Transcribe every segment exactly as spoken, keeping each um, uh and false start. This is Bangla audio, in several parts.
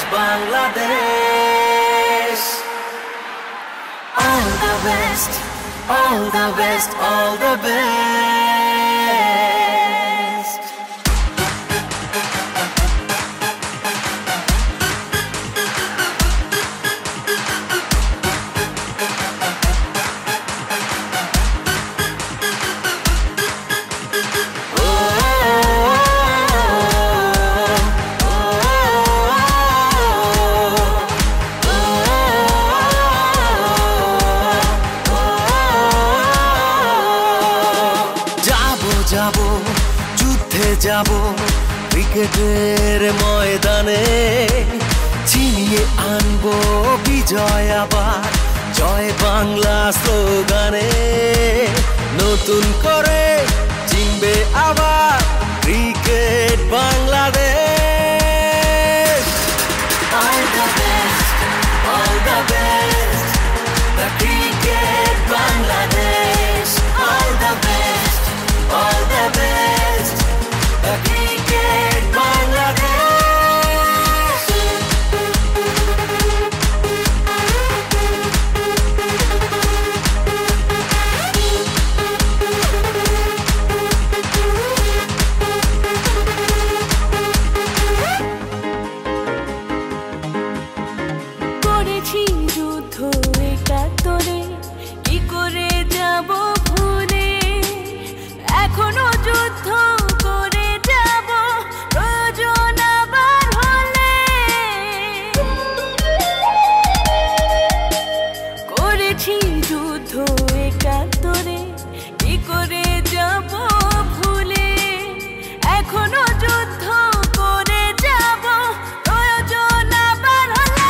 Bangladesh. All the best, all the best, all the best. যাবো যুদ্ধে যাবো ক্রিকেটের ময়দানে, ছিনিয়ে আনবো বিজয় আবার জয় বাংলা স্লোগানে। নতুন করে চিনবে আবার cricket Bangladesh. All the best, all the best, the cricket Bangladesh. All the best, all the best, the cricket Bangladesh. করেছি যুদ্ধ একাত্তরে, কি করে যাব ভুলে, এখনো যুদ্ধ করে যাব প্রয়োজন আবার হলে। করেছি যুদ্ধ একাত্তরে, কি করে যাব ভুলে, এখনো যুদ্ধ করে যাব প্রয়োজন আবার হলে।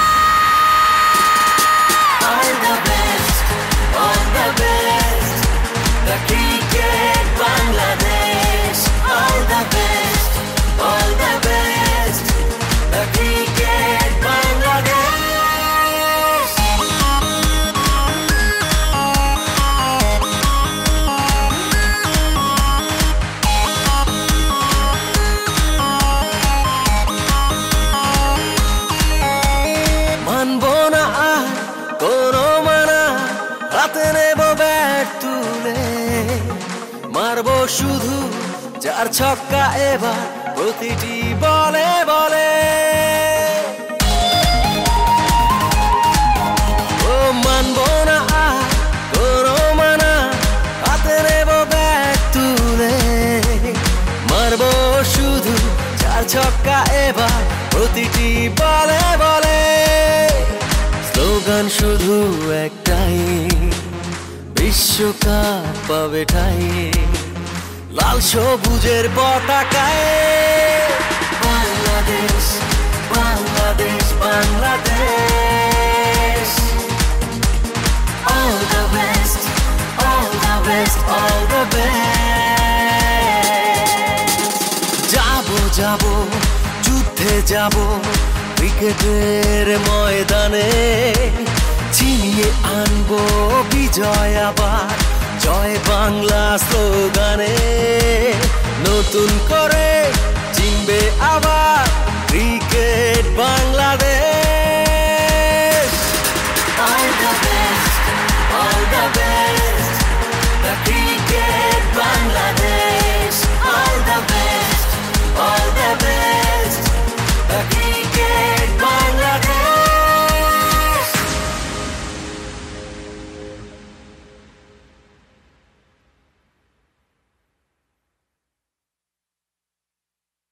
All the best, all the best, the cricket Bangladesh. All the best, all the best, the cricket Bangladesh. মানবো না আর কোনো মানা, হাতে নেব ব্যাট তুলে, মারবো শুধু চার ছক্কা এবার প্রতিটি বলে বলে। ও মানবো না আর কোনো মানা, হাতে নেব ব্যাট তুলে, মারবো শুধু চার ছক্কা এবার প্রতিটি বলে বলে। স্লোগান শুধু একটাই, বিশ্বকাপ পাবে ঠাই লাল সবুজের পতাকায়। Bangladesh, Bangladesh, Bangladesh. All the best, all the best, all the best. যাবো যাবো যুদ্ধে যাবো ক্রিকেটের ময়দানে, ছিনিয়ে আনবো বিজয় আবার জয় বাংলা স্লোগানে। নতুন করে চিনবে আবার ক্রিকেট বাংলাদেশ।